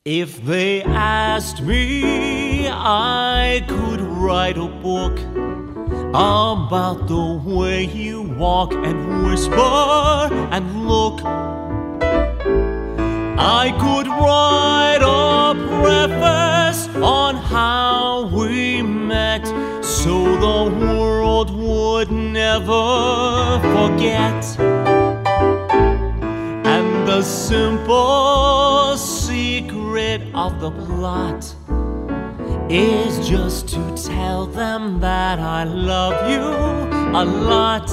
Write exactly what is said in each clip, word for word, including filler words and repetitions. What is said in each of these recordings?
If they asked me, I could write a book about the way you walk and whisper and look. I could write a preface on how we met, so the world would never forget. And the simple secret of the plot is just to tell them that I love you a lot.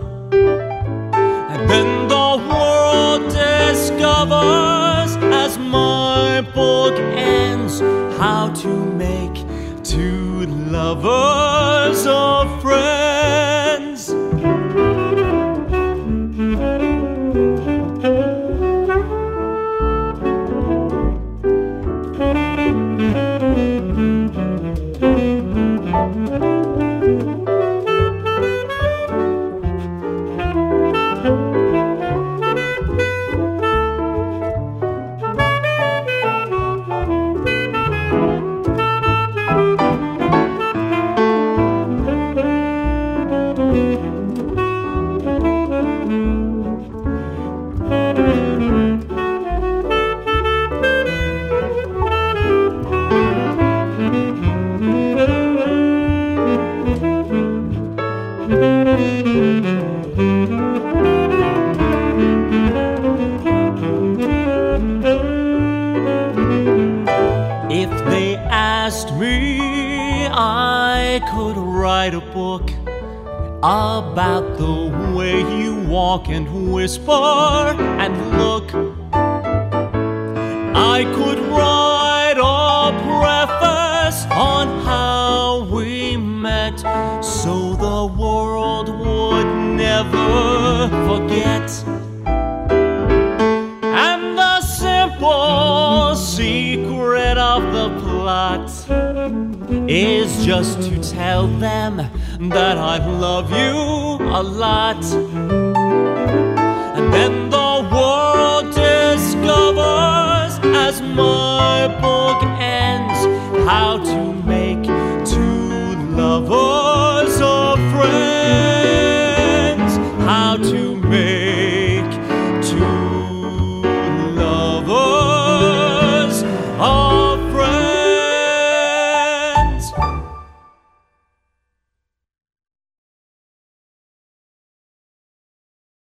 And then the world discovers, as my book ends, how to make two lovers of friends. If they asked me, I could write a book about the way you walk and whisper and look. I could write a preface on how we met, so the world would never forget. And the simple secret of the plot is just to tell them that I love you a lot. And then